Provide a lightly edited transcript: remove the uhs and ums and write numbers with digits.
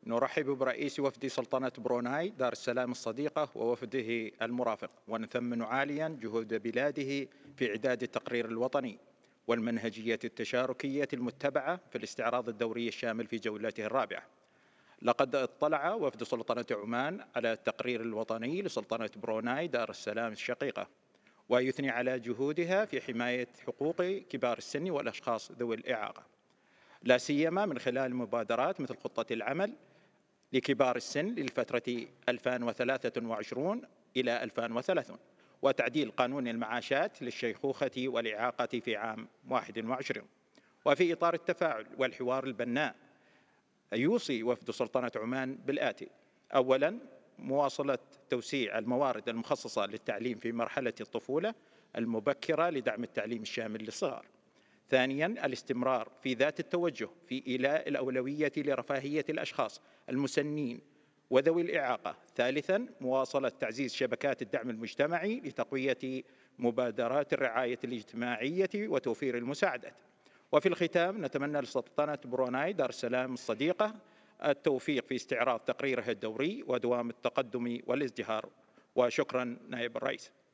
نرحب برئيس وفد سلطنة بروناي دار السلام الصديقة ووفده المرافق، ونثمن عاليا جهود بلاده في إعداد التقرير الوطني والمنهجية التشاركية المتبعة في الاستعراض الدوري الشامل في جولته الرابعة. لقد اطلع وفد سلطنة عمان على التقرير الوطني لسلطنة بروناي دار السلام الشقيقة، ويثني على جهودها في حماية حقوق كبار السن والأشخاص ذوي الإعاقة، لا سيما من خلال مبادرات مثل خطة العمل لكبار السن للفترة 2023 إلى 2030، وتعديل قانون المعاشات للشيخوخة والإعاقة في عام 21. وفي إطار التفاعل والحوار البناء، يوصي وفد سلطنة عمان بالآتي: أولاً، مواصلة توسيع الموارد المخصصة للتعليم في مرحلة الطفولة المبكرة لدعم التعليم الشامل للصغار. ثانياً، الاستمرار في ذات التوجه في إيلاء الأولوية لرفاهية الأشخاص المسنين وذوي الإعاقة. ثالثاً، مواصلة تعزيز شبكات الدعم المجتمعي لتقوية مبادرات الرعاية الاجتماعية وتوفير المساعدات. وفي الختام، نتمنى لسلطنة بروناي دار السلام الصديقة التوفيق في استعراض تقريرها الدوري ودوام التقدم والازدهار. وشكرا نائب الرئيس.